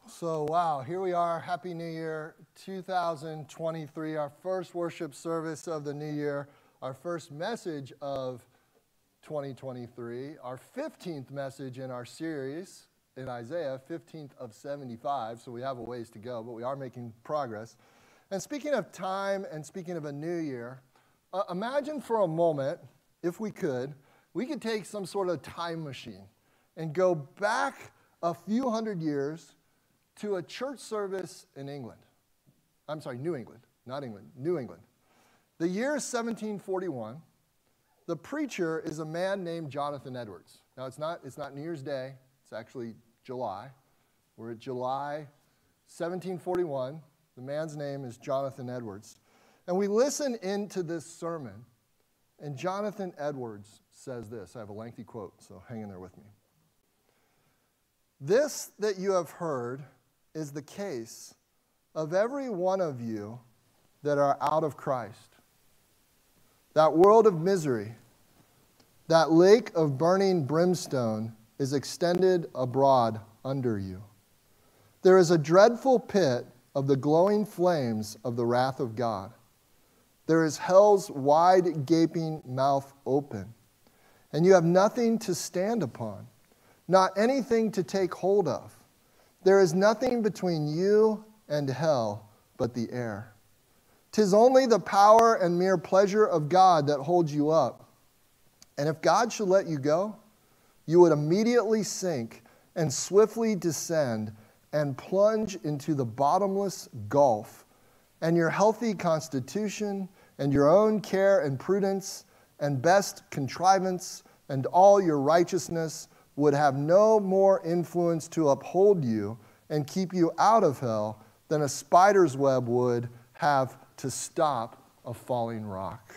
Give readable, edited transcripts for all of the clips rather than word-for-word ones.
So, wow, here we are. Happy New Year 2023, our first worship service of the new year, our first message of 2023, our 15th message in our series in Isaiah, 15th of 75. So we have a ways to go, but we are making progress. And speaking of time and speaking of a new year, imagine for a moment, if we could take some sort of time machine and go back a few hundred years to a church service in England. I'm sorry, New England, not England, New England. The year is 1741. The preacher is a man named Jonathan Edwards. Now, it's not New Year's Day. It's actually July. We're at July 1741. The man's name is Jonathan Edwards. And we listen into this sermon, and Jonathan Edwards says this. I have a lengthy quote, so hang in there with me. This that you have heard is the case of every one of you that are out of Christ. That world of misery, that lake of burning brimstone is extended abroad under you. There is a dreadful pit of the glowing flames of the wrath of God. There is hell's wide gaping mouth open, and you have nothing to stand upon, not anything to take hold of. There is nothing between you and hell but the air. 'Tis only the power and mere pleasure of God that holds you up. And if God should let you go, you would immediately sink and swiftly descend and plunge into the bottomless gulf. And your healthy constitution and your own care and prudence and best contrivance and all your righteousness would have no more influence to uphold you and keep you out of hell than a spider's web would have to stop a falling rock.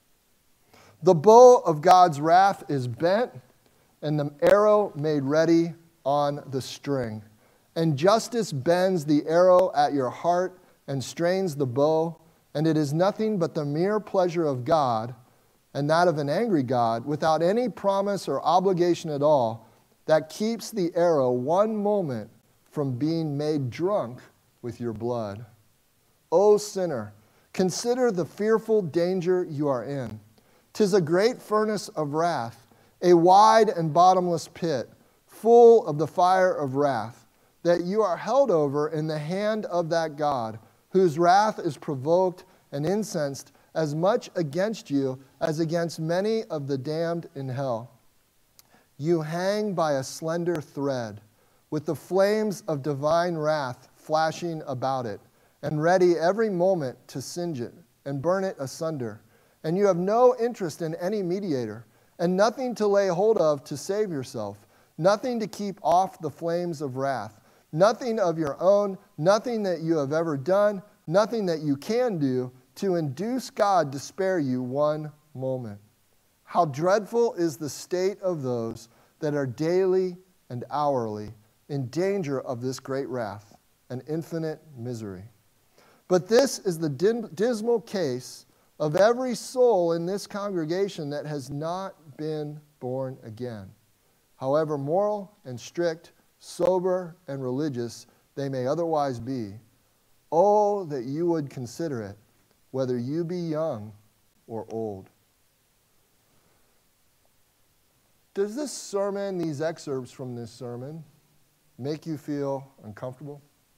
The bow of God's wrath is bent, and the arrow made ready on the string. And justice bends the arrow at your heart and strains the bow, and it is nothing but the mere pleasure of God, and that of an angry God, without any promise or obligation at all, that keeps the arrow one moment from being made drunk with your blood. O sinner, consider the fearful danger you are in. 'Tis a great furnace of wrath, a wide and bottomless pit, full of the fire of wrath, that you are held over in the hand of that God, whose wrath is provoked and incensed as much against you as against many of the damned in hell. You hang by a slender thread, with the flames of divine wrath flashing about it, and ready every moment to singe it and burn it asunder. And you have no interest in any mediator, and nothing to lay hold of to save yourself, nothing to keep off the flames of wrath, nothing of your own, nothing that you have ever done, nothing that you can do to induce God to spare you one moment. How dreadful is the state of those that are daily and hourly in danger of this great wrath and infinite misery. But this is the dismal case of every soul in this congregation that has not been born again, however moral and strict, sober and religious they may otherwise be. Oh, that you would consider it, whether you be young or old. Does this sermon, these excerpts from this sermon, make you feel uncomfortable?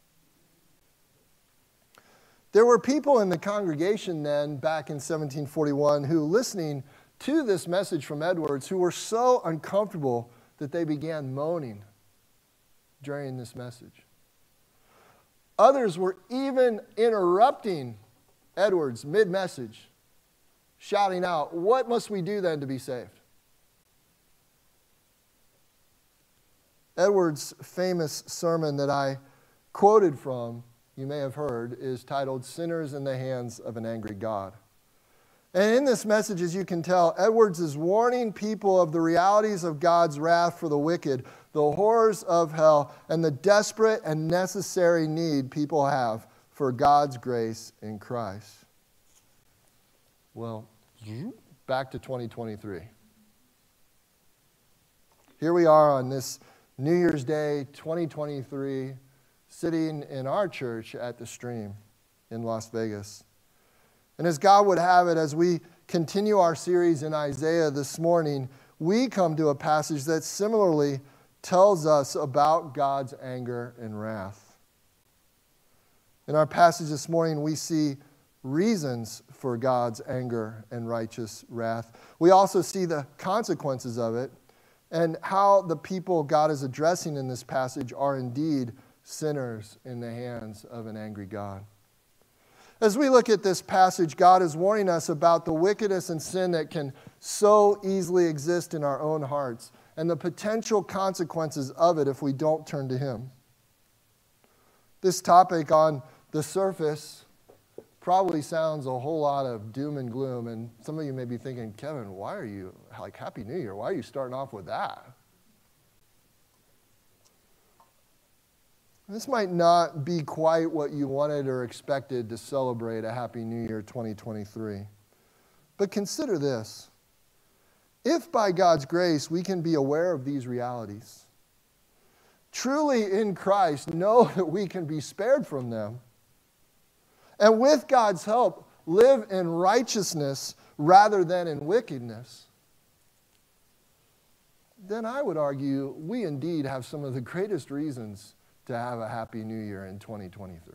There were people in the congregation then, back in 1741, who, listening to this message from Edwards, who were so uncomfortable that they began moaning during this message. Others were even interrupting Edwards mid-message, shouting out, "What must we do then to be saved?" Edwards' famous sermon that I quoted from, you may have heard, is titled "Sinners in the Hands of an Angry God." And in this message, as you can tell, Edwards is warning people of the realities of God's wrath for the wicked, the horrors of hell, and the desperate and necessary need people have for God's grace in Christ. Well, back to 2023. Here we are on this New Year's Day 2023, sitting in our church at the Stream in Las Vegas. And as God would have it, as we continue our series in Isaiah this morning, we come to a passage that similarly tells us about God's anger and wrath. In our passage this morning, we see reasons for God's anger and righteous wrath. We also see the consequences of it and how the people God is addressing in this passage are indeed sinners in the hands of an angry God. As we look at this passage, God is warning us about the wickedness and sin that can so easily exist in our own hearts and the potential consequences of it if we don't turn to Him. This topic on the surface probably sounds a whole lot of doom and gloom, and some of you may be thinking, Kevin, why are you, like, Happy New Year, why are you starting off with that? This might not be quite what you wanted or expected to celebrate a Happy New Year 2023. But consider this. If by God's grace we can be aware of these realities, truly in Christ know that we can be spared from them, and with God's help live in righteousness rather than in wickedness, then I would argue we indeed have some of the greatest reasons to have a Happy New Year in 2023.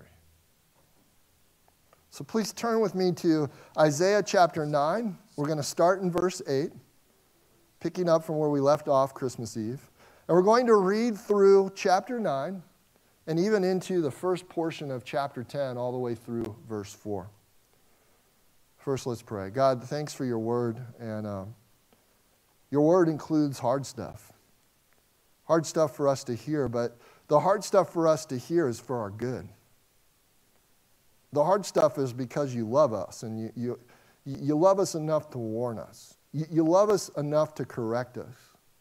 So please turn with me to Isaiah chapter 9. We're going to start in verse 8, picking up from where we left off Christmas Eve. And we're going to read through chapter 9 and even into the first portion of chapter 10 all the way through verse 4. First, let's pray. God, thanks for your word. And your word includes hard stuff. Hard stuff for us to hear, but the hard stuff for us to hear is for our good. The hard stuff is because you love us, and you love us enough to warn us. You love us enough to correct us.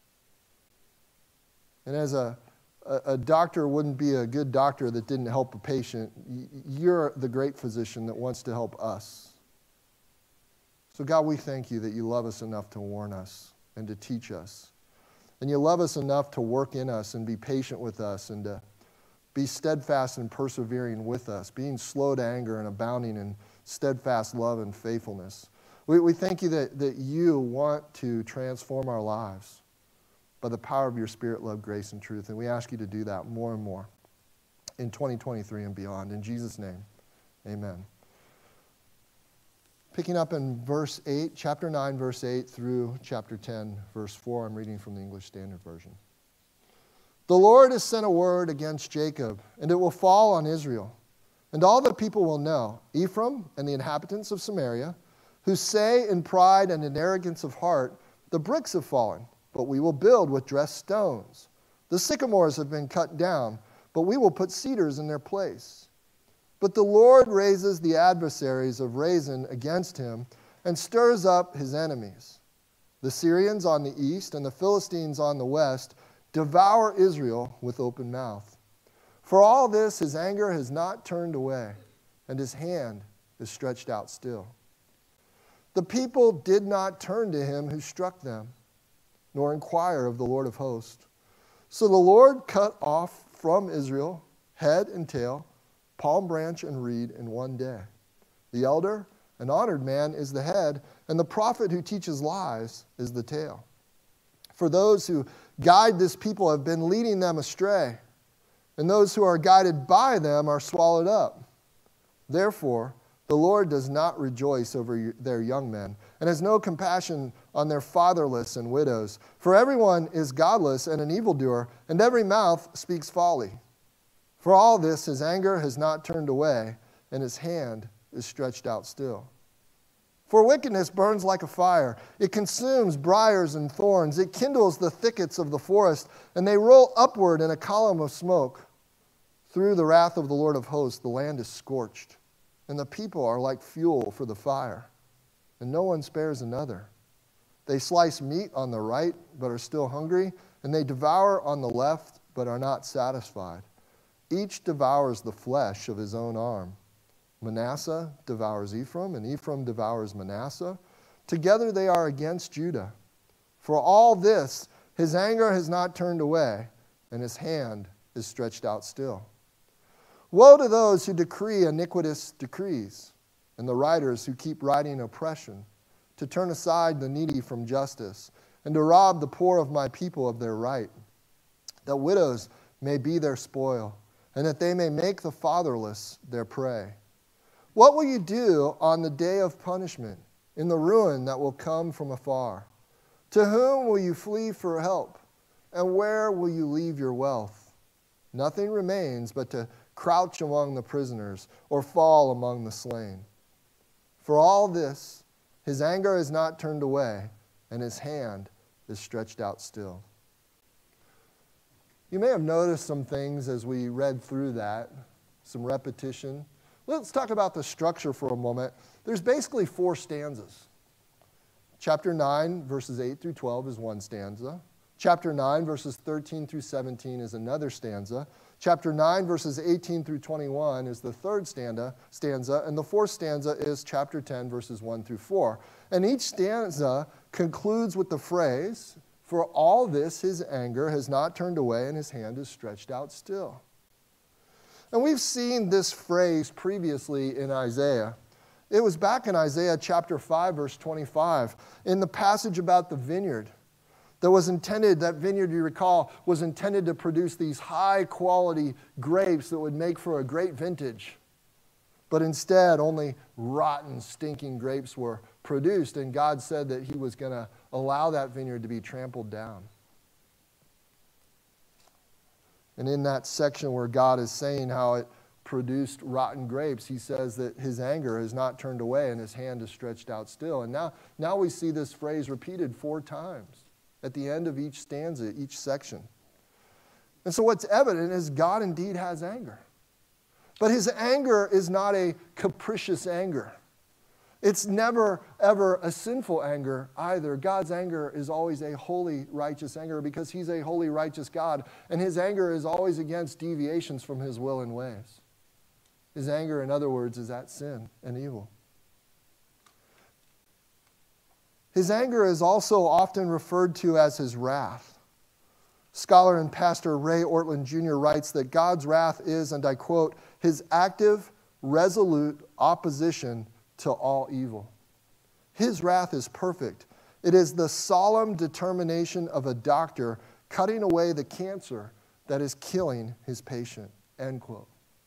And as a doctor wouldn't be a good doctor that didn't help a patient, you're the great physician that wants to help us. So God, we thank you that you love us enough to warn us and to teach us. And you love us enough to work in us and be patient with us and to be steadfast and persevering with us, being slow to anger and abounding in steadfast love and faithfulness. We thank you that you want to transform our lives by the power of your Spirit, love, grace, and truth. And we ask you to do that more and more in 2023 and beyond. In Jesus' name, amen. Picking up in verse 8, chapter 9, verse 8 through chapter 10, verse 4. I'm reading from the English Standard Version. The Lord has sent a word against Jacob, and it will fall on Israel. And all the people will know, Ephraim and the inhabitants of Samaria, who say in pride and in arrogance of heart, the bricks have fallen, but we will build with dressed stones. The sycamores have been cut down, but we will put cedars in their place. But the Lord raises the adversaries of Rezin against him and stirs up his enemies. The Syrians on the east and the Philistines on the west devour Israel with open mouth. For all this, his anger has not turned away, and his hand is stretched out still. The people did not turn to him who struck them, nor inquire of the Lord of hosts. So the Lord cut off from Israel head and tail, palm branch and reed in one day. The elder and honored man is the head, and the prophet who teaches lies is the tail. For those who guide this people have been leading them astray, and those who are guided by them are swallowed up. Therefore, the Lord does not rejoice over their young men, and has no compassion on their fatherless and widows. For everyone is godless and an evildoer, and every mouth speaks folly. For all this, his anger has not turned away, and his hand is stretched out still. For wickedness burns like a fire. It consumes briars and thorns. It kindles the thickets of the forest, and they roll upward in a column of smoke. Through the wrath of the Lord of hosts, the land is scorched, and the people are like fuel for the fire, and no one spares another. They slice meat on the right, but are still hungry, and they devour on the left, but are not satisfied. Each devours the flesh of his own arm. Manasseh devours Ephraim, and Ephraim devours Manasseh. Together they are against Judah. For all this, his anger has not turned away, and his hand is stretched out still. Woe to those who decree iniquitous decrees, and the writers who keep writing oppression, to turn aside the needy from justice, and to rob the poor of my people of their right, that widows may be their spoil, and that they may make the fatherless their prey. What will you do on the day of punishment, in the ruin that will come from afar? To whom will you flee for help, and where will you leave your wealth? Nothing remains but to crouch among the prisoners, or fall among the slain. For all this, his anger is not turned away, and his hand is stretched out still. You may have noticed some things as we read through that, some repetition. Let's talk about the structure for a moment. There's basically 4 stanzas. Chapter 9, verses 8 through 12 is one stanza. Chapter 9, verses 13 through 17 is another stanza. Chapter 9, verses 18 through 21 is the third stanza, and the fourth stanza is chapter 10, verses 1 through 4. And each stanza concludes with the phrase, "For all this his anger has not turned away, and his hand is stretched out still." And we've seen this phrase previously in Isaiah. It was back in Isaiah chapter 5, verse 25, in the passage about the vineyard. That vineyard, you recall, was intended to produce these high-quality grapes that would make for a great vintage. But instead, only rotten, stinking grapes were produced, and God said that he was going to allow that vineyard to be trampled down. And in that section where God is saying how it produced rotten grapes, he says that his anger has not turned away and his hand is stretched out still. And now we see this phrase repeated 4 times at the end of each stanza, each section. And so what's evident is God indeed has anger. But his anger is not a capricious anger. It's never, ever a sinful anger either. God's anger is always a holy, righteous anger because he's a holy, righteous God. And his anger is always against deviations from his will and ways. His anger, in other words, is at sin and evil. His anger is also often referred to as his wrath. Scholar and pastor Ray Ortlund Jr. writes that God's wrath is, and I quote, his active, resolute opposition to all evil. His wrath is perfect. It is the solemn determination of a doctor cutting away the cancer that is killing his patient, end quote.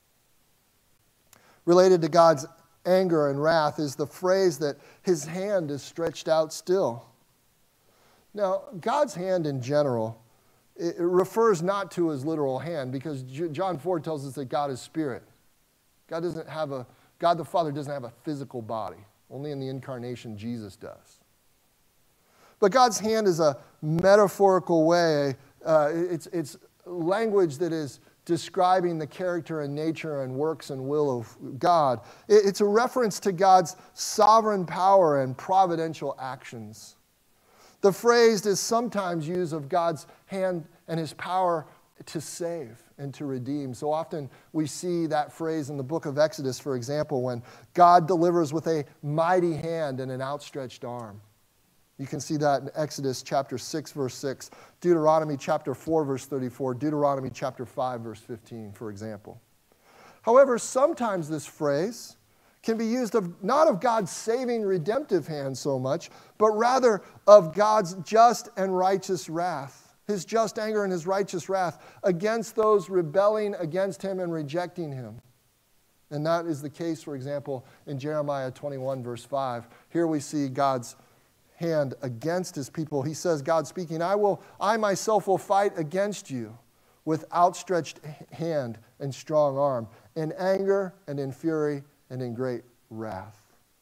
Related to God's anger and wrath is the phrase that his hand is stretched out still. Now, God's hand in general, it refers not to his literal hand because John 4 tells us that God is spirit. God the Father doesn't have a physical body. Only in the incarnation Jesus does. But God's hand is a metaphorical way. It's language that is describing the character and nature and works and will of God. It's a reference to God's sovereign power and providential actions. The phrase is sometimes used of God's hand and his power to save and to redeem. So often we see that phrase in the book of Exodus, for example, when God delivers with a mighty hand and an outstretched arm. You can see that in Exodus chapter 6, verse 6, Deuteronomy chapter 4, verse 34, Deuteronomy chapter 5, verse 15, for example. However, sometimes this phrase can be used not of God's saving redemptive hand so much, but rather of God's just and righteous wrath, his just anger and his righteous wrath against those rebelling against him and rejecting him. And that is the case, for example, in Jeremiah 21, verse 5. Here we see God's hand against his people. He says, God speaking, I myself will fight against you with outstretched hand and strong arm, in anger and in fury and in great wrath.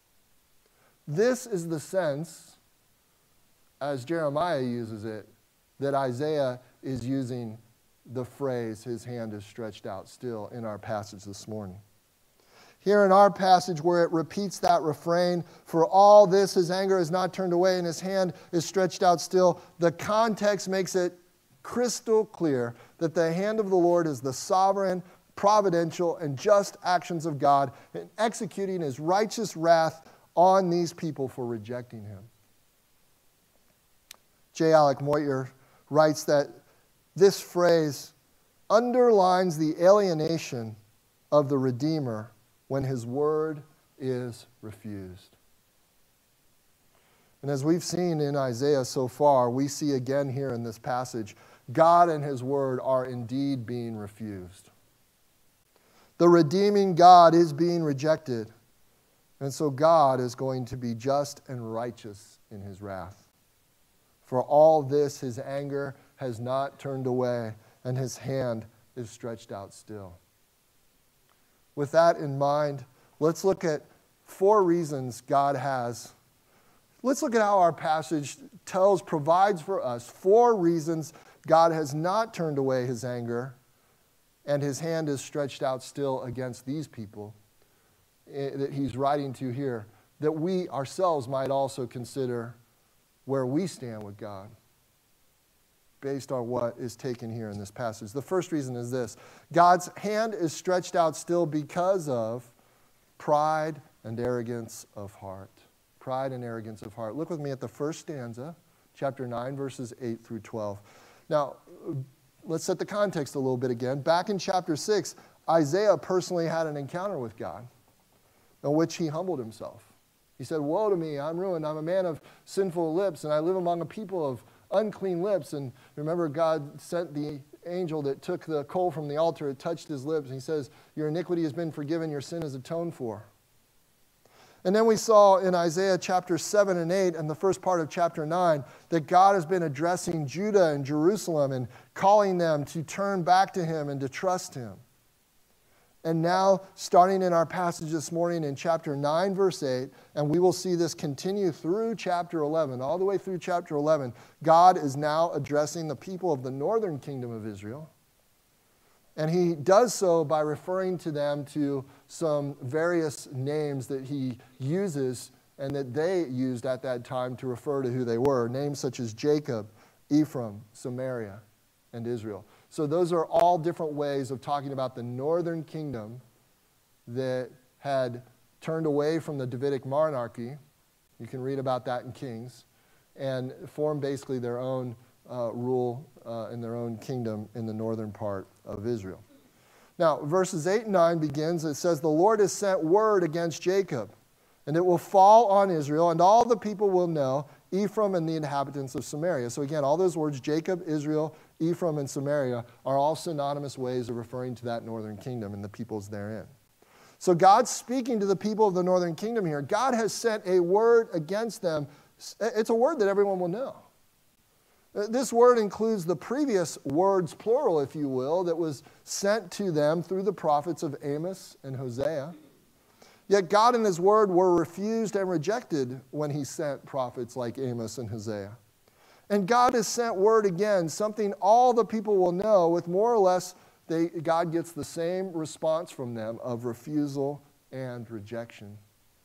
This is the sense, as Jeremiah uses it, that Isaiah is using the phrase, his hand is stretched out still, in our passage this morning. Here in our passage where it repeats that refrain, for all this his anger is not turned away and his hand is stretched out still, the context makes it crystal clear that the hand of the Lord is the sovereign, providential, and just actions of God in executing his righteous wrath on these people for rejecting him. J. Alec Moyer writes that this phrase underlines the alienation of the Redeemer when his word is refused. And as we've seen in Isaiah so far, we see again here in this passage, God and his word are indeed being refused. The redeeming God is being rejected. And so God is going to be just and righteous in his wrath. For all this, his anger has not turned away, and his hand is stretched out still. With that in mind, let's look at 4 reasons God has. Let's look at how our passage provides for us 4 reasons God has not turned away his anger, and his hand is stretched out still against these people that he's writing to here, that we ourselves might also consider where we stand with God based on what is taken here in this passage. The first reason is this: God's hand is stretched out still because of pride and arrogance of heart. Pride and arrogance of heart. Look with me at the first stanza, chapter 9, verses 8 through 12. Now, let's set the context a little bit again. Back in chapter 6, Isaiah personally had an encounter with God in which he humbled himself. He said, "Woe to me, I'm ruined. I'm a man of sinful lips, and I live among a people of unclean lips." And remember, God sent the angel that took the coal from the altar. It touched his lips. And he says, "Your iniquity has been forgiven. Your sin is atoned for." And then we saw in Isaiah chapter 7 and 8 and the first part of chapter 9 that God has been addressing Judah and Jerusalem and calling them to turn back to him and to trust him. And now, starting in our passage this morning in chapter 9, verse 8, and we will see this continue through chapter 11, all the way through chapter 11, God is now addressing the people of the northern kingdom of Israel. And he does so by referring to them to some various names that he uses and that they used at that time to refer to who they were. Names such as Jacob, Ephraim, Samaria, and Israel. So those are all different ways of talking about the northern kingdom that had turned away from the Davidic monarchy. You can read about that in Kings. And formed basically their own rule in their own kingdom in the northern part of Israel. Now, verses 8 and 9 begins, it says, "The Lord has sent word against Jacob, and it will fall on Israel, and all the people will know, Ephraim and the inhabitants of Samaria." So again, all those words, Jacob, Israel, Ephraim, and Samaria, are all synonymous ways of referring to that northern kingdom and the peoples therein. So God's speaking to the people of the northern kingdom here. God has sent a word against them. It's a word that everyone will know. This word includes the previous words, plural, if you will, that was sent to them through the prophets of Amos and Hosea. Yet God and his word were refused and rejected when he sent prophets like Amos and Hosea. And God has sent word again, something all the people will know, with more or less God gets the same response from them of refusal and rejection.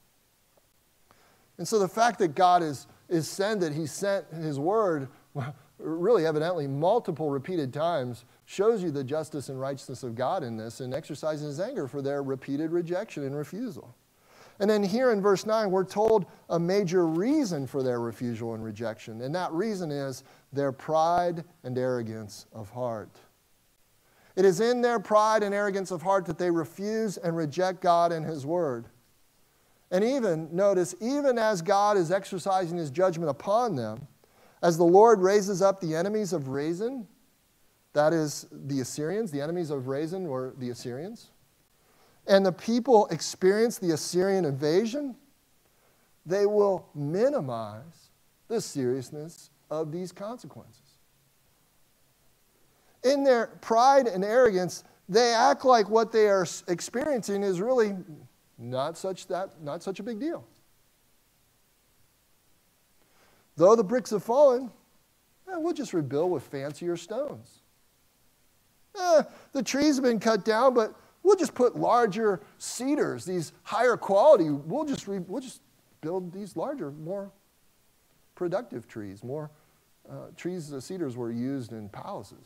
And so the fact that God is said that he sent his word, really evidently multiple repeated times, shows you the justice and righteousness of God in this and exercising his anger for their repeated rejection and refusal. And then here in verse 9, we're told a major reason for their refusal and rejection. And that reason is their pride and arrogance of heart. It is in their pride and arrogance of heart that they refuse and reject God and his word. And even, notice, even as God is exercising his judgment upon them, as the Lord raises up the enemies of Rezin, that is the Assyrians, the enemies of Rezin were the Assyrians, and the people experience the Assyrian invasion, they will minimize the seriousness of these consequences. In their pride and arrogance, they act like what they are experiencing is really not such a big deal. Though the bricks have fallen, we'll just rebuild with fancier stones. The trees have been cut down, but we'll just put larger cedars, these higher quality. We'll just build these larger, more productive trees. More trees, the cedars were used in palaces.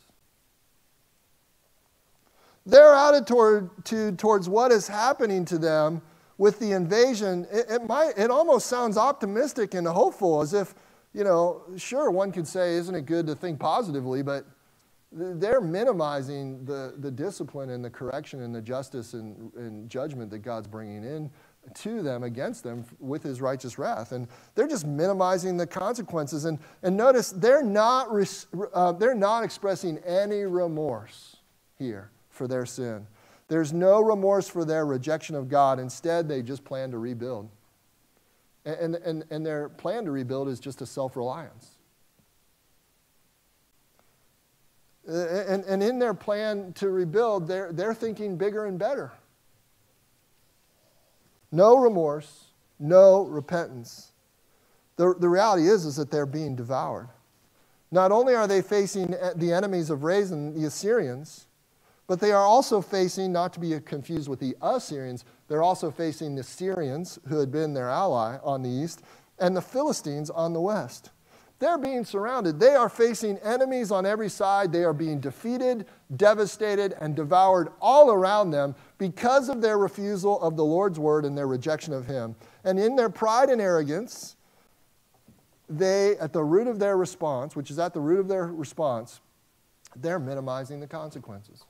Their attitude towards what is happening to them with the invasion, it almost sounds optimistic and hopeful, as if, sure, one could say, isn't it good to think positively, but they're minimizing the discipline and the correction and the justice and judgment that God's bringing in to them, against them, with his righteous wrath. And they're just minimizing the consequences. And notice, they're not expressing any remorse here for their sin. There's no remorse for their rejection of God. Instead, they just plan to rebuild. And their plan to rebuild is just a self-reliance. And in their plan to rebuild, they're thinking bigger and better. No remorse, no repentance. The reality is that they're being devoured. Not only are they facing the enemies of Rezin, the Assyrians, but they are also facing, not to be confused with the Assyrians, they're also facing the Syrians, who had been their ally on the east, and the Philistines on the west. They're being surrounded. They are facing enemies on every side. They are being defeated, devastated, and devoured all around them because of their refusal of the Lord's word and their rejection of him. And in their pride and arrogance, they, at the root of their response, which is at the root of their response, they're minimizing the consequences.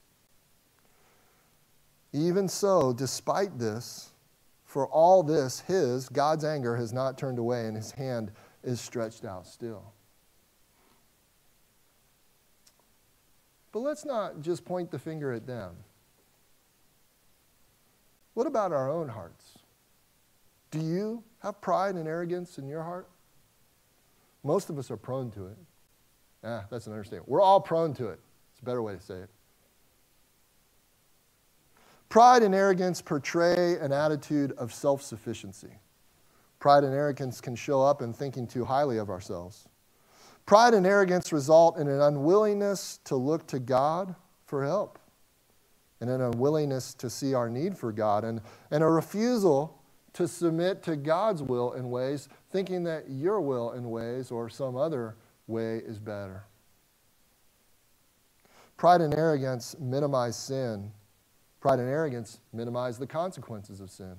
Even so, despite this, for all this, God's anger has not turned away, and his hand is stretched out still. But let's not just point the finger at them. What about our own hearts? Do you have pride and arrogance in your heart? Most of us are prone to it. That's an understatement. We're all prone to it. It's a better way to say it. Pride and arrogance portray an attitude of self-sufficiency. Pride and arrogance can show up in thinking too highly of ourselves. Pride and arrogance result in an unwillingness to look to God for help, and an unwillingness to see our need for God, and a refusal to submit to God's will in ways, thinking that your will in ways or some other way is better. Pride and arrogance minimize sin. Pride and arrogance minimize the consequences of sin.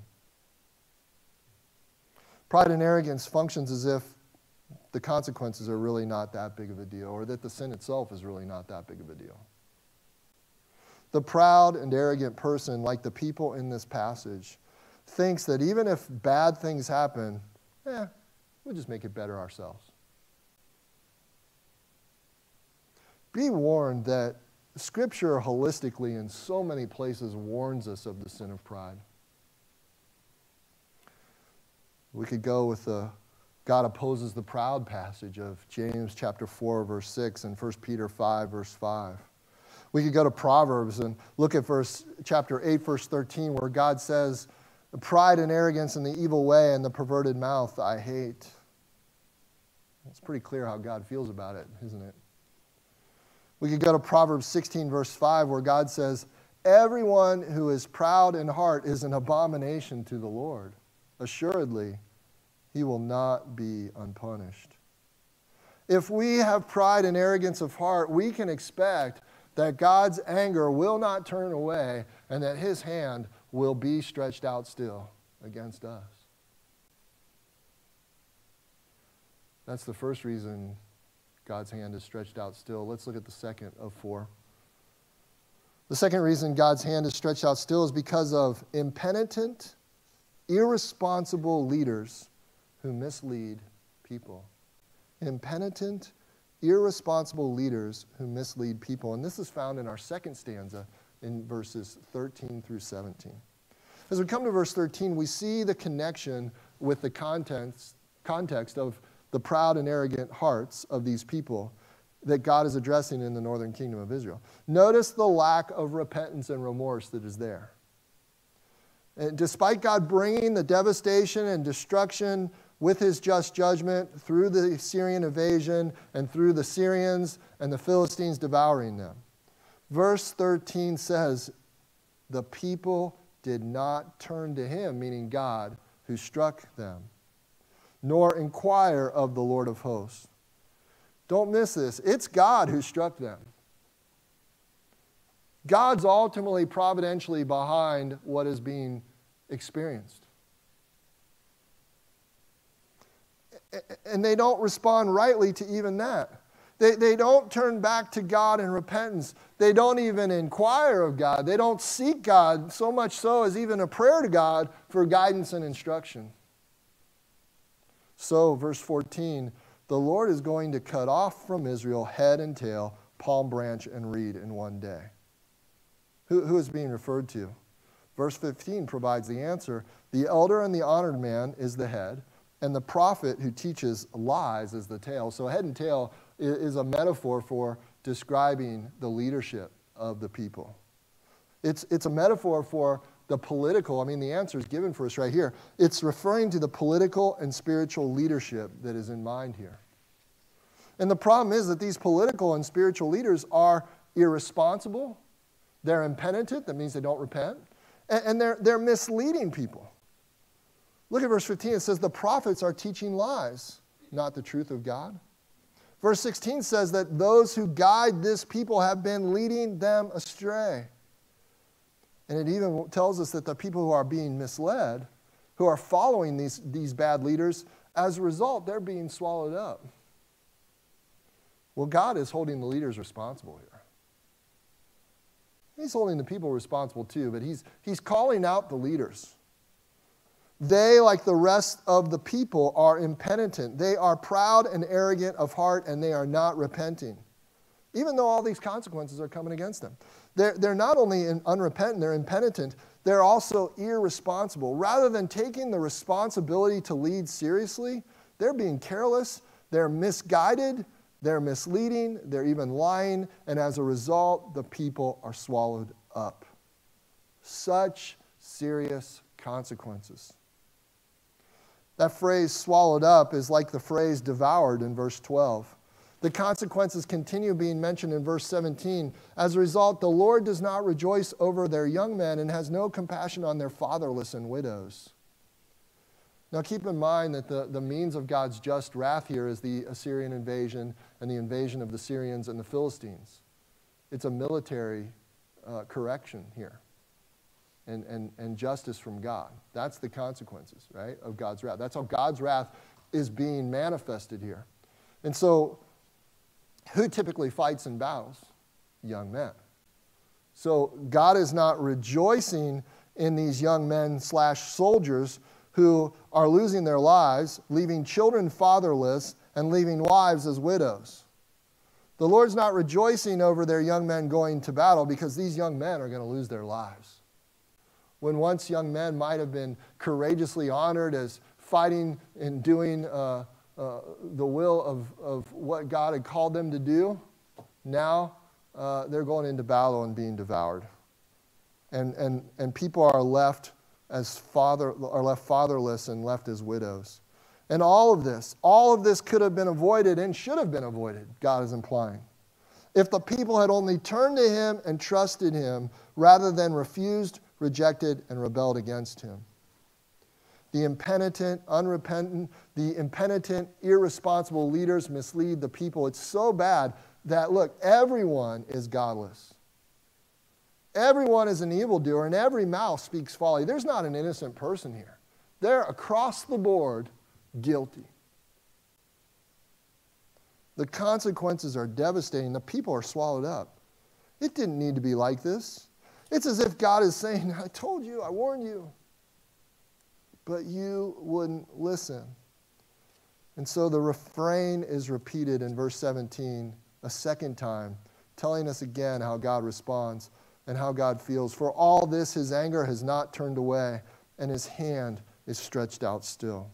Pride and arrogance functions as if the consequences are really not that big of a deal, or that the sin itself is really not that big of a deal. The proud and arrogant person, like the people in this passage, thinks that even if bad things happen, we'll just make it better ourselves. Be warned that Scripture holistically in so many places warns us of the sin of pride. We could go with the God opposes the proud passage of James chapter 4, verse 6, and 1 Peter 5, verse 5. We could go to Proverbs and look at chapter 8, verse 13, where God says, pride and arrogance and the evil way and the perverted mouth I hate. It's pretty clear how God feels about it, isn't it? We could go to Proverbs 16, verse 5, where God says, everyone who is proud in heart is an abomination to the Lord. Assuredly, he will not be unpunished. If we have pride and arrogance of heart, we can expect that God's anger will not turn away and that his hand will be stretched out still against us. That's the first reason God's hand is stretched out still. Let's look at the second of four. The second reason God's hand is stretched out still is because of impenitent, irresponsible leaders who mislead people. Impenitent, irresponsible leaders who mislead people. And this is found in our second stanza in verses 13 through 17. As we come to verse 13, we see the connection with the context of the proud and arrogant hearts of these people that God is addressing in the northern kingdom of Israel. Notice the lack of repentance and remorse that is there. And despite God bringing the devastation and destruction with his just judgment through the Assyrian invasion and through the Syrians and the Philistines devouring them, verse 13 says, the people did not turn to him, meaning God, who struck them, nor inquire of the Lord of hosts. Don't miss this. It's God who struck them. God's ultimately providentially behind what is being experienced. And they don't respond rightly to even that. They don't turn back to God in repentance. They don't even inquire of God. They don't seek God, so much so as even a prayer to God for guidance and instruction. So, verse 14, the Lord is going to cut off from Israel head and tail, palm branch and reed in one day. Who is being referred to? Verse 15 provides the answer. The elder and the honored man is the head, and the prophet who teaches lies is the tail. So head and tail is a metaphor for describing the leadership of the people. It's a metaphor for the political. I mean, the answer is given for us right here. It's referring to the political and spiritual leadership that is in mind here. And the problem is that these political and spiritual leaders are irresponsible. They're impenitent. That means they don't repent. And they're misleading people. Look at verse 15. It says the prophets are teaching lies, not the truth of God. Verse 16 says that those who guide this people have been leading them astray. And it even tells us that the people who are being misled, who are following these bad leaders, as a result, they're being swallowed up. Well, God is holding the leaders responsible here. He's holding the people responsible too, but he's calling out the leaders. They, like the rest of the people, are impenitent. They are proud and arrogant of heart, and they are not repenting, even though all these consequences are coming against them. They're not only unrepentant, they're impenitent, they're also irresponsible. Rather than taking the responsibility to lead seriously, they're being careless, they're misguided, they're misleading, they're even lying, and as a result, the people are swallowed up. Such serious consequences. That phrase, swallowed up, is like the phrase devoured in verse 12. The consequences continue being mentioned in verse 17. As a result, the Lord does not rejoice over their young men and has no compassion on their fatherless and widows. Now keep in mind that the means of God's just wrath here is the Assyrian invasion and the invasion of the Syrians and the Philistines. It's a military correction here. And justice from God. That's the consequences, right, of God's wrath. That's how God's wrath is being manifested here. And so, who typically fights in battles? Young men. So, God is not rejoicing in these young men / soldiers who are losing their lives, leaving children fatherless, and leaving wives as widows. The Lord's not rejoicing over their young men going to battle because these young men are going to lose their lives. When once young men might have been courageously honored as fighting and doing the will of what God had called them to do, now they're going into battle and being devoured. And people are left fatherless and left as widows. And all of this could have been avoided and should have been avoided, God is implying, if the people had only turned to Him and trusted Him rather than refused, rejected, and rebelled against Him. The impenitent, unrepentant, irresponsible leaders mislead the people. It's so bad that, look, everyone is godless. Everyone is an evildoer, and every mouth speaks folly. There's not an innocent person here. They're across the board guilty. The consequences are devastating. The people are swallowed up. It didn't need to be like this. It's as if God is saying, I told you, I warned you, but you wouldn't listen. And so the refrain is repeated in verse 17 a second time, telling us again how God responds and how God feels. For all this, His anger has not turned away, and His hand is stretched out still.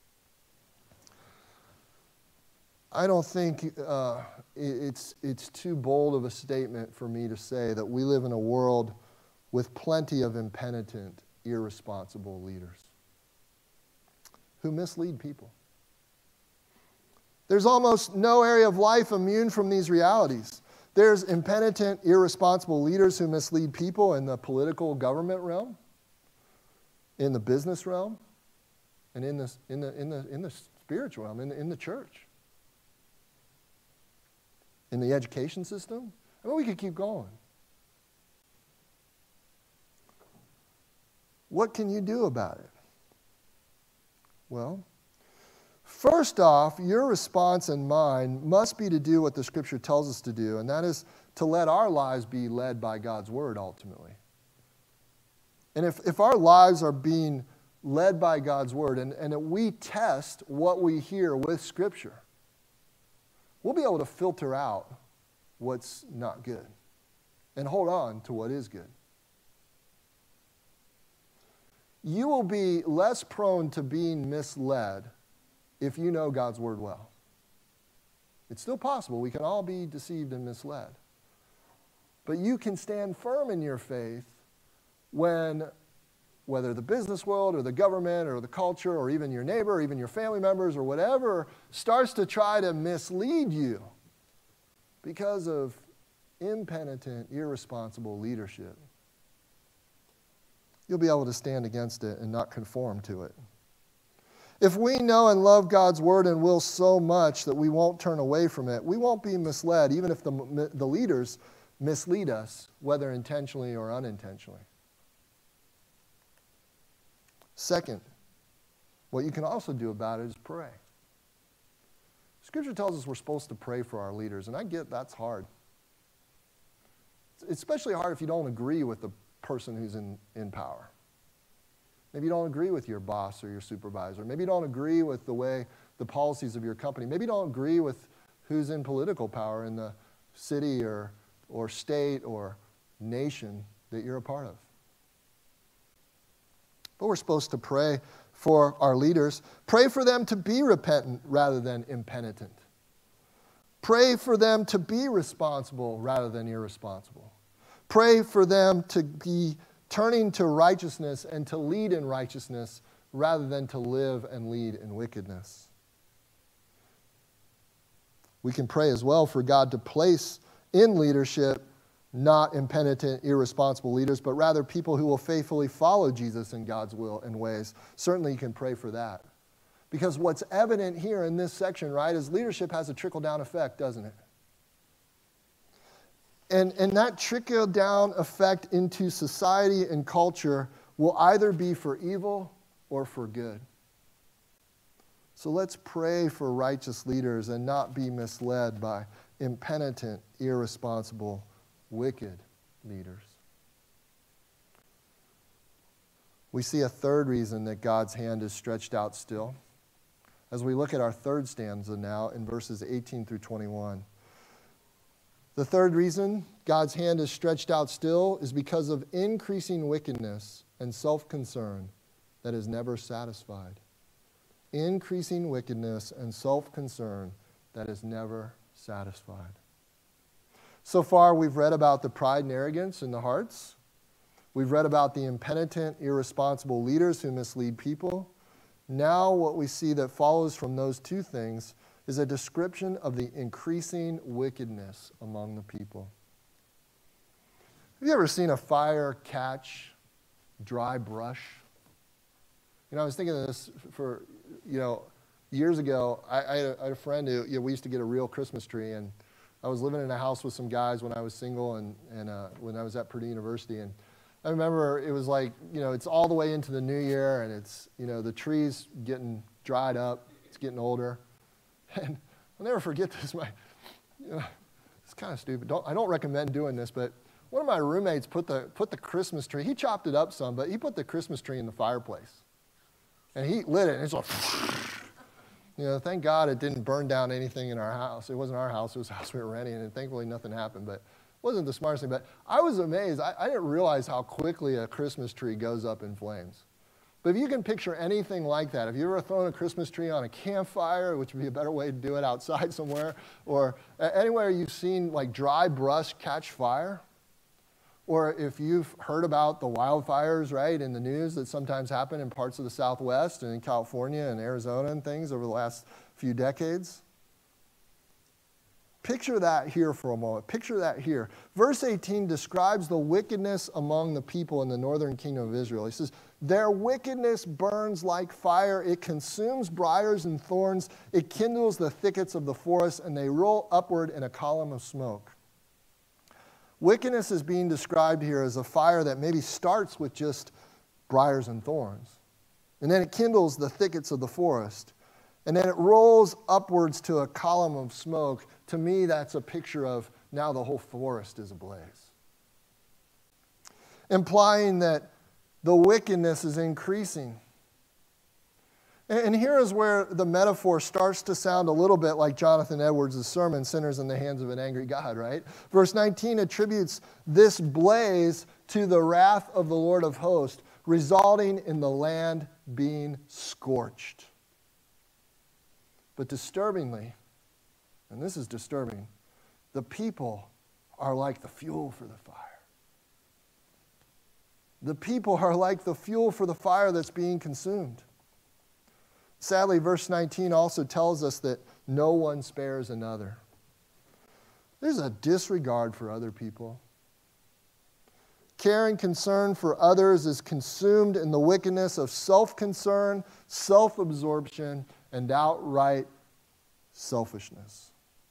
I don't think it's too bold of a statement for me to say that we live in a world with plenty of impenitent, irresponsible leaders who mislead people. There's almost no area of life immune from these realities. There's impenitent, irresponsible leaders who mislead people in the political government realm, in the business realm, and in the spiritual realm, in the church, in the education system. I mean, we could keep going. What can you do about it? Well, First off, your response and mine must be to do what the Scripture tells us to do, and that is to let our lives be led by God's Word ultimately. And if our lives are being led by God's Word, and that we test what we hear with Scripture, we'll be able to filter out what's not good and hold on to what is good. You will be less prone to being misled if you know God's Word well. It's still possible. We can all be deceived and misled. But you can stand firm in your faith when, whether the business world or the government or the culture or even your neighbor or even your family members or whatever starts to try to mislead you because of impenitent, irresponsible leadership. You'll be able to stand against it and not conform to it. If we know and love God's Word and will so much that we won't turn away from it, we won't be misled, even if the leaders mislead us, whether intentionally or unintentionally. Second, what you can also do about it is pray. Scripture tells us we're supposed to pray for our leaders, and I get that's hard. It's especially hard if you don't agree with the person who's in power. Maybe you don't agree with your boss or your supervisor. Maybe you don't agree with the way the policies of your company. Maybe you don't agree with who's in political power in the city or state or nation that you're a part of. But we're supposed to pray for our leaders. Pray for them to be repentant rather than impenitent. Pray for them to be responsible rather than irresponsible. Pray for them to be turning to righteousness and to lead in righteousness rather than to live and lead in wickedness. We can pray as well for God to place in leadership not impenitent, irresponsible leaders, but rather people who will faithfully follow Jesus in God's will and ways. Certainly you can pray for that. Because what's evident here in this section, right, is leadership has a trickle-down effect, doesn't it? And that trickle-down effect into society and culture will either be for evil or for good. So let's pray for righteous leaders and not be misled by impenitent, irresponsible, wicked leaders. We see a third reason that God's hand is stretched out still as we look at our third stanza now in verses 18 through 21. The third reason God's hand is stretched out still is because of increasing wickedness and self-concern that is never satisfied. Increasing wickedness and self-concern that is never satisfied. So far, we've read about the pride and arrogance in the hearts. We've read about the impenitent, irresponsible leaders who mislead people. Now, what we see that follows from those two things is a description of the increasing wickedness among the people. Have you ever seen a fire catch dry brush? I was thinking of this for, years ago. I had a friend who, we used to get a real Christmas tree, and I was living in a house with some guys when I was single and when I was at Purdue University. And I remember it was like, it's all the way into the new year, and it's, the tree's getting dried up. It's getting older. And I'll never forget this. It's kind of stupid. I don't recommend doing this, but one of my roommates put the Christmas tree. He chopped it up some, but he put the Christmas tree in the fireplace, and he lit it. And it's like, thank God it didn't burn down anything in our house. It wasn't our house; it was the house we were renting, and thankfully nothing happened. But it wasn't the smartest thing. But I was amazed. I didn't realize how quickly a Christmas tree goes up in flames. But if you can picture anything like that, have you ever thrown a Christmas tree on a campfire, which would be a better way to do it outside somewhere, or anywhere you've seen like dry brush catch fire? Or if you've heard about the wildfires, right, in the news that sometimes happen in parts of the Southwest and in California and Arizona and things over the last few decades. Picture that here for a moment. Picture that here. Verse 18 describes the wickedness among the people in the northern kingdom of Israel. He says, their wickedness burns like fire. It consumes briars and thorns. It kindles the thickets of the forest, and they roll upward in a column of smoke. Wickedness is being described here as a fire that maybe starts with just briars and thorns. And then it kindles the thickets of the forest. And then it rolls upwards to a column of smoke. To me, that's a picture of now the whole forest is ablaze. Implying that the wickedness is increasing. And here is where the metaphor starts to sound a little bit like Jonathan Edwards' sermon, Sinners in the Hands of an Angry God, right? Verse 19 attributes this blaze to the wrath of the Lord of hosts, resulting in the land being scorched. But disturbingly, and this is disturbing, the people are like the fuel for the fire. The people are like the fuel for the fire that's being consumed. Sadly, verse 19 also tells us that no one spares another. There's a disregard for other people. Care and concern for others is consumed in the wickedness of self-concern, self-absorption, and outright selfishness.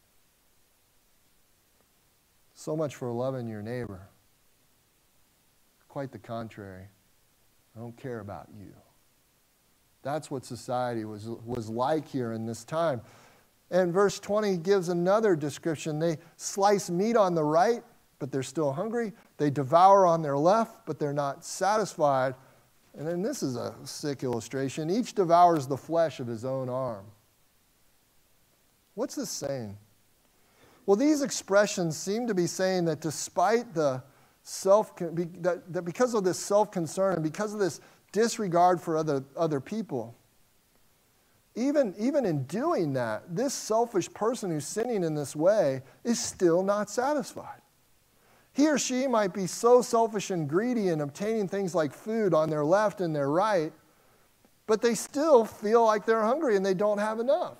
So much for loving your neighbor. Quite the contrary. I don't care about you. That's what society was like here in this time. And verse 20 gives another description. They slice meat on the right, but they're still hungry. They devour on their left, but they're not satisfied. And then this is a sick illustration. Each devours the flesh of his own arm. What's this saying? Well, these expressions seem to be saying that despite the that because of this self-concern and because of this disregard for other people, even in doing that, this selfish person who's sinning in this way is still not satisfied. He or she might be so selfish and greedy in obtaining things like food on their left and their right, but they still feel like they're hungry and they don't have enough.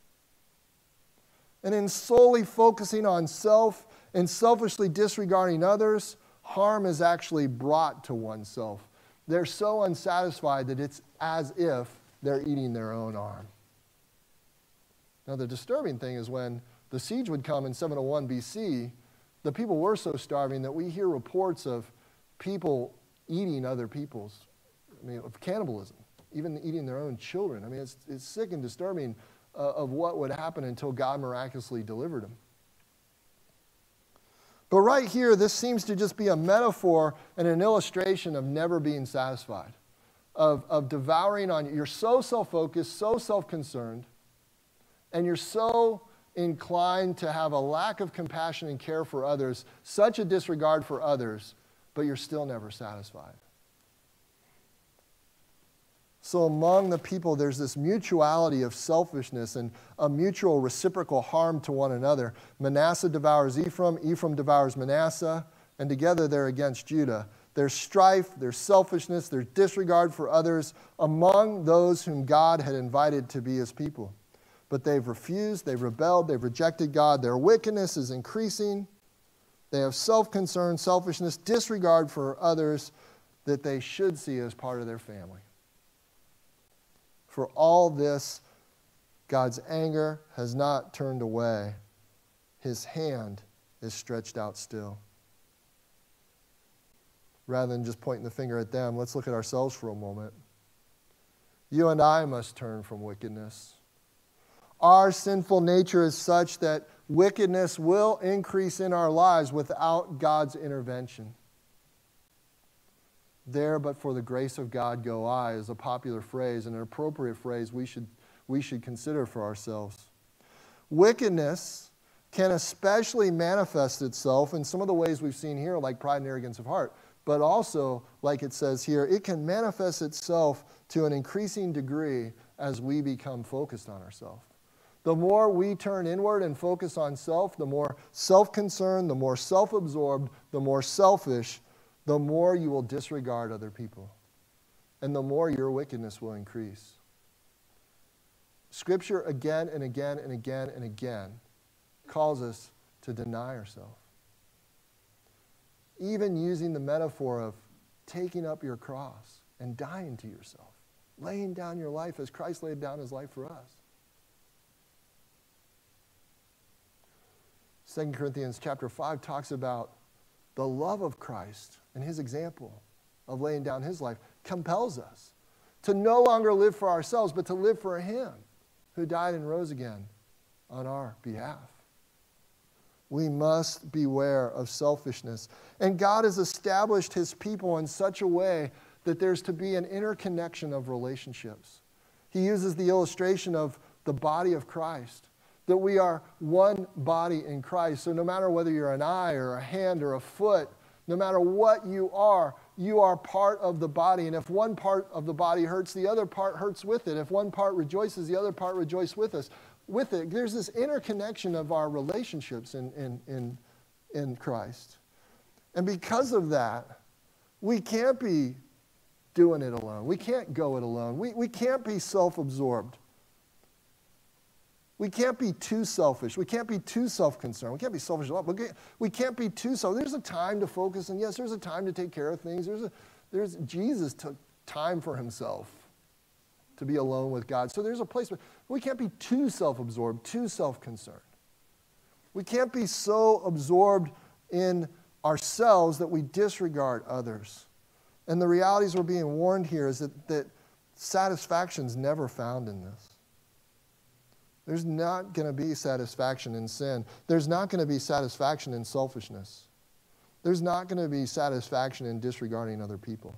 And in solely focusing on self and selfishly disregarding others, harm is actually brought to oneself. They're so unsatisfied that it's as if they're eating their own arm. Now, the disturbing thing is when the siege would come in 701 BC, the people were so starving that we hear reports of people eating other people's, of cannibalism, even eating their own children. It's sick and disturbing of what would happen until God miraculously delivered them. But right here, this seems to just be a metaphor and an illustration of never being satisfied, of devouring on you. You're so self-focused, so self-concerned, and you're so inclined to have a lack of compassion and care for others, such a disregard for others, but you're still never satisfied. So among the people, there's this mutuality of selfishness and a mutual reciprocal harm to one another. Manasseh devours Ephraim, Ephraim devours Manasseh, and together they're against Judah. There's strife, there's selfishness, there's disregard for others among those whom God had invited to be his people. But they've refused, they've rebelled, they've rejected God. Their wickedness is increasing. They have self-concern, selfishness, disregard for others that they should see as part of their family. For all this, God's anger has not turned away. His hand is stretched out still. Rather than just pointing the finger at them, let's look at ourselves for a moment. You and I must turn from wickedness. Our sinful nature is such that wickedness will increase in our lives without God's intervention. There, but for the grace of God go I, is a popular phrase and an appropriate phrase we should consider for ourselves. Wickedness can especially manifest itself in some of the ways we've seen here, like pride and arrogance of heart, but also, like it says here, it can manifest itself to an increasing degree as we become focused on ourselves. The more we turn inward and focus on self, the more self-concerned, the more self-absorbed, the more selfish, the more you will disregard other people, and the more your wickedness will increase. Scripture again and again and again and again calls us to deny ourselves. Even using the metaphor of taking up your cross and dying to yourself, laying down your life as Christ laid down his life for us. 2 Corinthians chapter 5 talks about the love of Christ and his example of laying down his life compels us to no longer live for ourselves, but to live for him. who died and rose again on our behalf. We must beware of selfishness. And God has established his people in such a way that there's to be an interconnection of relationships. He uses the illustration of the body of Christ, that we are one body in Christ. So no matter whether you're an eye or a hand or a foot, no matter what you are part of the body. And if one part of the body hurts, the other part hurts with it. If one part rejoices, the other part rejoices with us. With it, there's this interconnection of our relationships in Christ. And because of that, we can't be doing it alone. We can't go it alone. We can't be self-absorbed. We can't be too selfish. We can't be too self-concerned. We can't be selfish a lot. We can't be too selfish. There's a time to focus, and yes, there's a time to take care of things. Jesus took time for himself to be alone with God. So there's a place where we can't be too self-absorbed, too self-concerned. We can't be so absorbed in ourselves that we disregard others. And the realities we're being warned here is that satisfaction's never found in this. There's not going to be satisfaction in sin. There's not going to be satisfaction in selfishness. There's not going to be satisfaction in disregarding other people.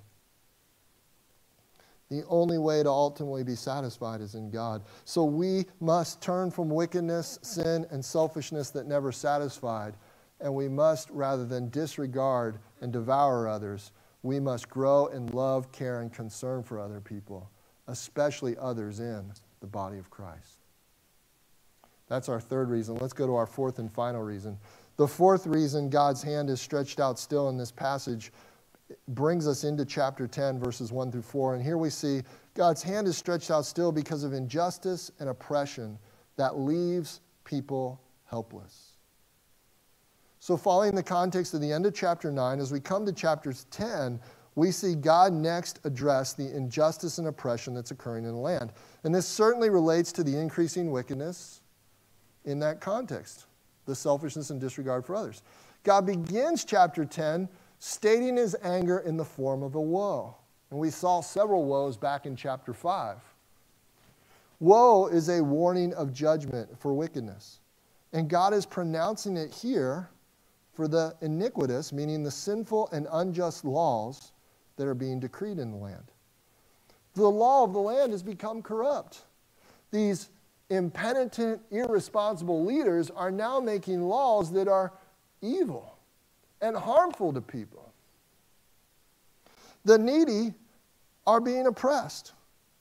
The only way to ultimately be satisfied is in God. So we must turn from wickedness, sin, and selfishness that never satisfied. And we must, rather than disregard and devour others, we must grow in love, care, and concern for other people, especially others in the body of Christ. That's our third reason. Let's go to our fourth and final reason. The fourth reason God's hand is stretched out still in this passage brings us into chapter 10, verses 1 through 4. And here we see God's hand is stretched out still because of injustice and oppression that leaves people helpless. So following the context of the end of chapter 9, as we come to chapter 10, we see God next address the injustice and oppression that's occurring in the land. And this certainly relates to the increasing wickedness in that context, the selfishness and disregard for others. God begins chapter 10 stating his anger in the form of a woe. And we saw several woes back in chapter 5. Woe is a warning of judgment for wickedness. And God is pronouncing it here for the iniquitous, meaning the sinful and unjust laws that are being decreed in the land. The law of the land has become corrupt. These impenitent, irresponsible leaders are now making laws that are evil and harmful to people. The needy are being oppressed.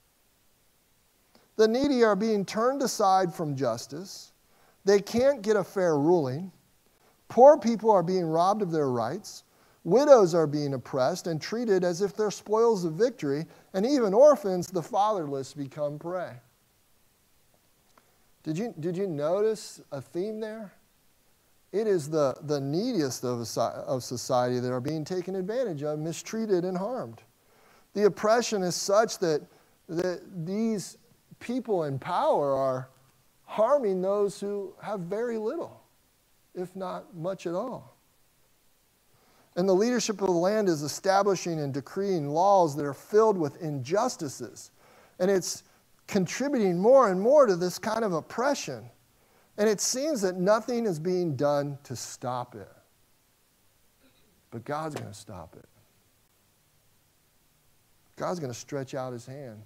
The needy are being turned aside from justice. They can't get a fair ruling. Poor people are being robbed of their rights. Widows are being oppressed and treated as if they're spoils of victory. And even orphans, the fatherless, become prey. Did you notice a theme there? It is the neediest of society that are being taken advantage of, mistreated, and harmed. The oppression is such that these people in power are harming those who have very little, if not much at all. And the leadership of the land is establishing and decreeing laws that are filled with injustices. And it's contributing more and more to this kind of oppression. And it seems that nothing is being done to stop it. But God's going to stop it. God's going to stretch out his hand.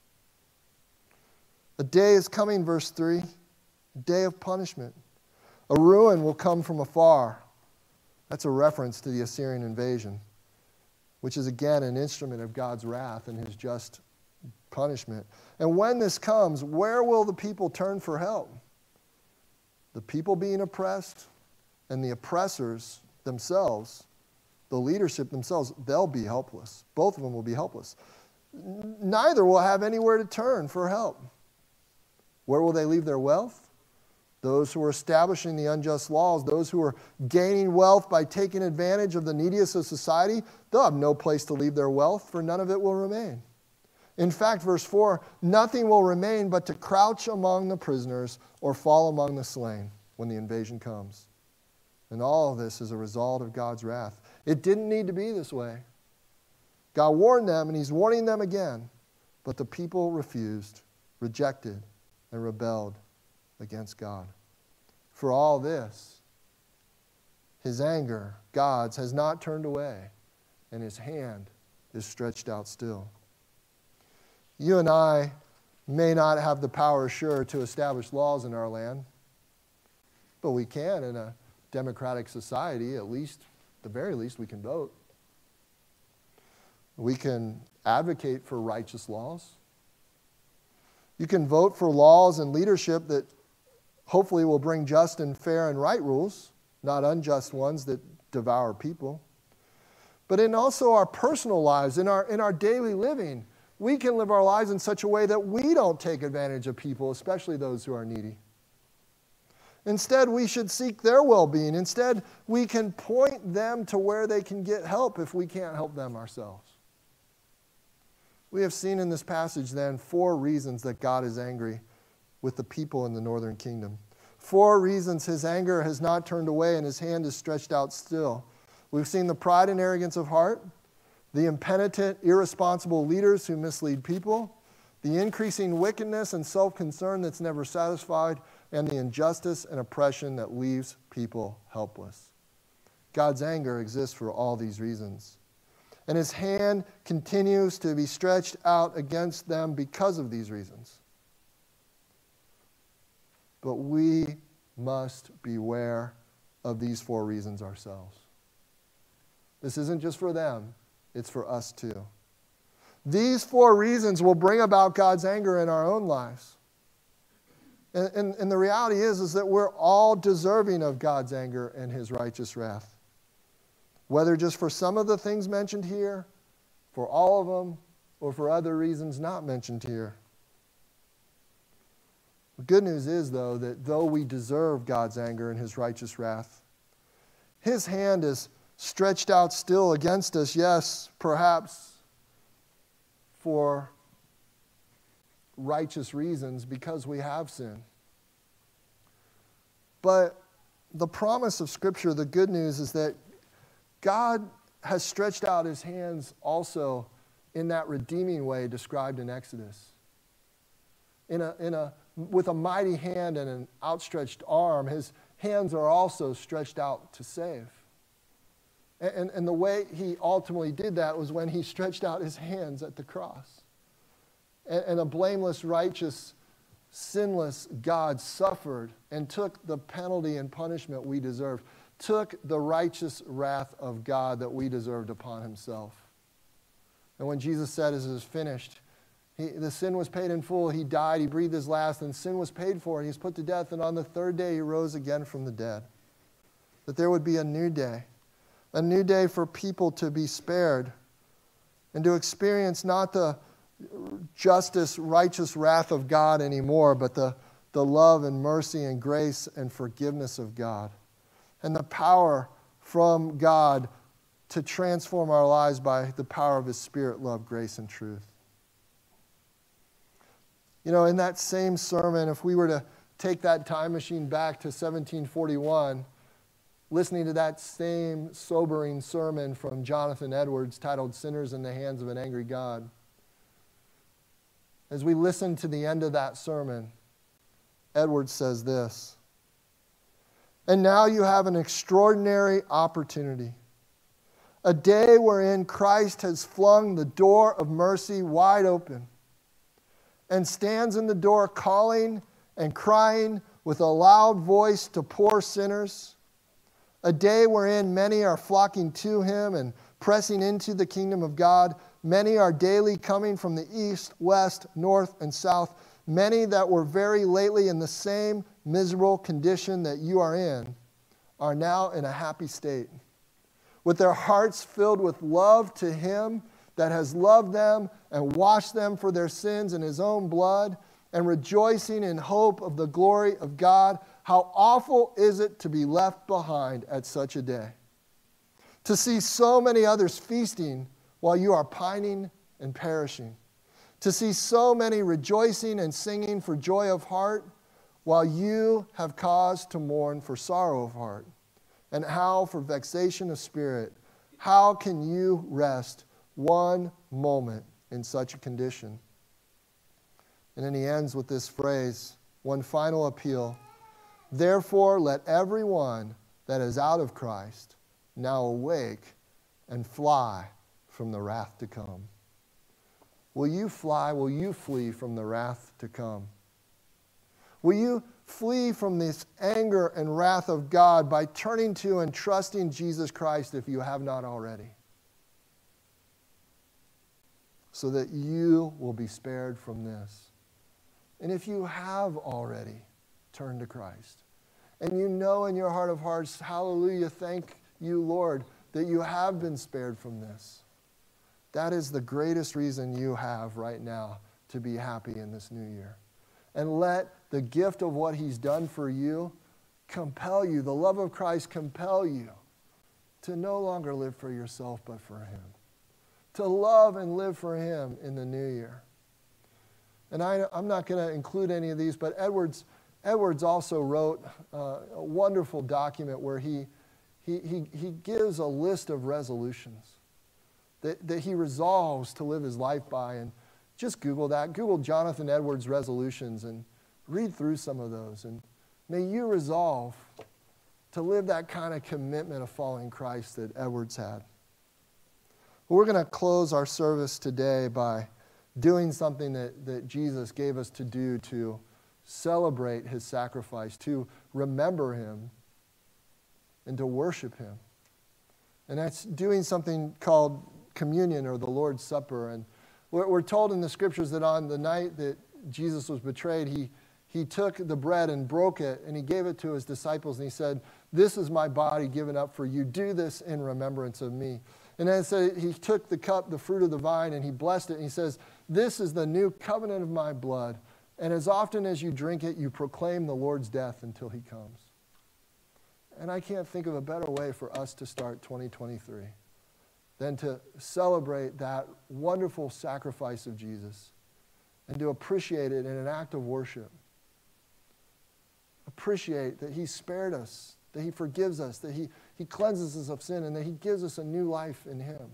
A day is coming, verse 3, a day of punishment. A ruin will come from afar. That's a reference to the Assyrian invasion, which is again an instrument of God's wrath and his just punishment. And when this comes, where will the people turn for help? The people being oppressed and the oppressors themselves, the leadership themselves, they'll be helpless. Both of them will be helpless. Neither will have anywhere to turn for help. Where will they leave their wealth? Those who are establishing the unjust laws, those who are gaining wealth by taking advantage of the neediest of society, they'll have no place to leave their wealth, for none of it will remain. In fact, verse 4, nothing will remain but to crouch among the prisoners or fall among the slain when the invasion comes. And all of this is a result of God's wrath. It didn't need to be this way. God warned them, and he's warning them again. But the people refused, rejected, and rebelled against God. For all this, his anger, God's, has not turned away, and his hand is stretched out still. You and I may not have the power, sure, to establish laws in our land, but we can in a democratic society. At the very least, we can vote. We can advocate for righteous laws. You can vote for laws and leadership that hopefully will bring just and fair and right rules, not unjust ones that devour people. But in also our personal lives, in our daily living, we can live our lives in such a way that we don't take advantage of people, especially those who are needy. Instead, we should seek their well-being. Instead, we can point them to where they can get help if we can't help them ourselves. We have seen in this passage then 4 reasons that God is angry with the people in the northern kingdom. 4 reasons his anger has not turned away and his hand is stretched out still. We've seen the pride and arrogance of heart, the impenitent, irresponsible leaders who mislead people, the increasing wickedness and self-concern that's never satisfied, and the injustice and oppression that leaves people helpless. God's anger exists for all these reasons. And his hand continues to be stretched out against them because of these reasons. But we must beware of these 4 reasons ourselves. This isn't just for them, it's for us too. These 4 reasons will bring about God's anger in our own lives. And the reality is that we're all deserving of God's anger and his righteous wrath. Whether just for some of the things mentioned here, for all of them, or for other reasons not mentioned here. The good news is, though, that though we deserve God's anger and his righteous wrath, his hand is stretched out still against us, yes, perhaps for righteous reasons because we have sinned. But the promise of Scripture, the good news, is that God has stretched out his hands also in that redeeming way described in Exodus. With a mighty hand and an outstretched arm, his hands are also stretched out to save. And the way he ultimately did that was when he stretched out his hands at the cross. And a blameless, righteous, sinless God suffered and took the penalty and punishment we deserved, took the righteous wrath of God that we deserved upon himself. And when Jesus said, "It is finished," the sin was paid in full. He died, he breathed his last, and sin was paid for, and he was put to death. And on the 3rd day, he rose again from the dead. That there would be a new day for people to be spared and to experience not the justice, righteous wrath of God anymore, but the love and mercy and grace and forgiveness of God. And the power from God to transform our lives by the power of his Spirit, love, grace, and truth. You know, in that same sermon, if we were to take that time machine back to 1741, listening to that same sobering sermon from Jonathan Edwards titled "Sinners in the Hands of an Angry God," as we listen to the end of that sermon, Edwards says this: "And now you have an extraordinary opportunity, a day wherein Christ has flung the door of mercy wide open and stands in the door calling and crying with a loud voice to poor sinners, a day wherein many are flocking to him and pressing into the kingdom of God. Many are daily coming from the east, west, north, and south. Many that were very lately in the same miserable condition that you are in are now in a happy state, with their hearts filled with love to him that has loved them and washed them for their sins in his own blood, and rejoicing in hope of the glory of God. How awful is it to be left behind at such a day? To see so many others feasting while you are pining and perishing. To see so many rejoicing and singing for joy of heart while you have cause to mourn for sorrow of heart. And how for vexation of spirit, how can you rest one moment in such a condition?" And then he ends with this phrase: one final appeal. Therefore, let everyone that is out of Christ now awake and fly from the wrath to come. Will you fly? Will you flee from the wrath to come? Will you flee from this anger and wrath of God by turning to and trusting Jesus Christ if you have not already? So that you will be spared from this. And if you have already turned to Christ, and you know in your heart of hearts, hallelujah, thank you, Lord, that you have been spared from this. That is the greatest reason you have right now to be happy in this new year. And let the gift of what he's done for you compel you, the love of Christ compel you to no longer live for yourself but for him. To love and live for him in the new year. And I'm not going to include any of these, but Edwards also wrote a wonderful document where he gives a list of resolutions that he resolves to live his life by. And just Google that. Google Jonathan Edwards resolutions and read through some of those. And may you resolve to live that kind of commitment of following Christ that Edwards had. Well, we're going to close our service today by doing something that Jesus gave us to do to celebrate his sacrifice, to remember him, and to worship him. And that's doing something called communion or the Lord's Supper. And we're told in the scriptures that on the night that Jesus was betrayed, he took the bread and broke it, and he gave it to his disciples, and he said, "This is my body given up for you. Do this in remembrance of me." And then it said he took the cup, the fruit of the vine, and he blessed it, and he says, "This is the new covenant of my blood. And as often as you drink it, you proclaim the Lord's death until he comes." And I can't think of a better way for us to start 2023 than to celebrate that wonderful sacrifice of Jesus and to appreciate it in an act of worship. Appreciate that he spared us, that he forgives us, that he cleanses us of sin, and that he gives us a new life in him.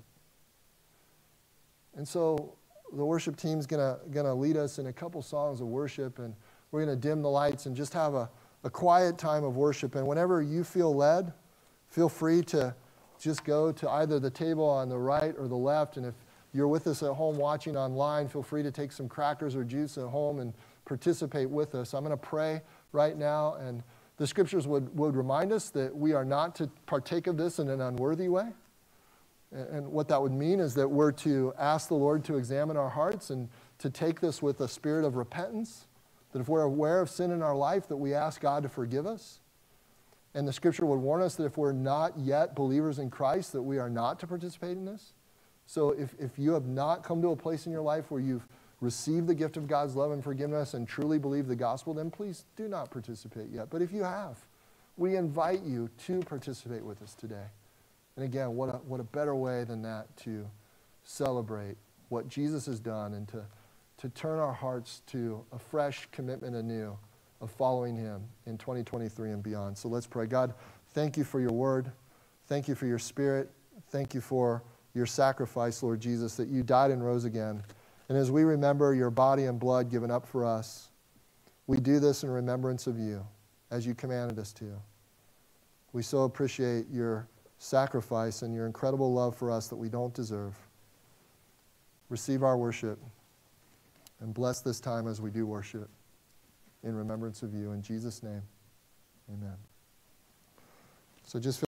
And so the worship team's gonna lead us in a couple songs of worship, and we're going to dim the lights and just have a quiet time of worship. And whenever you feel led, feel free to just go to either the table on the right or the left. And if you're with us at home watching online, feel free to take some crackers or juice at home and participate with us. I'm going to pray right now, and the scriptures would remind us that we are not to partake of this in an unworthy way. And what that would mean is that we're to ask the Lord to examine our hearts and to take this with a spirit of repentance, that if we're aware of sin in our life, that we ask God to forgive us. And the scripture would warn us that if we're not yet believers in Christ, that we are not to participate in this. So if you have not come to a place in your life where you've received the gift of God's love and forgiveness and truly believe the gospel, then please do not participate yet. But if you have, we invite you to participate with us today. And again, what a better way than that to celebrate what Jesus has done and to turn our hearts to a fresh commitment anew of following him in 2023 and beyond. So let's pray. God, thank you for your word. Thank you for your spirit. Thank you for your sacrifice, Lord Jesus, that you died and rose again. And as we remember your body and blood given up for us, we do this in remembrance of you, as you commanded us to. We so appreciate your sacrifice and your incredible love for us that we don't deserve. Receive our worship and bless this time as we do worship in remembrance of you. In Jesus' name, amen. So just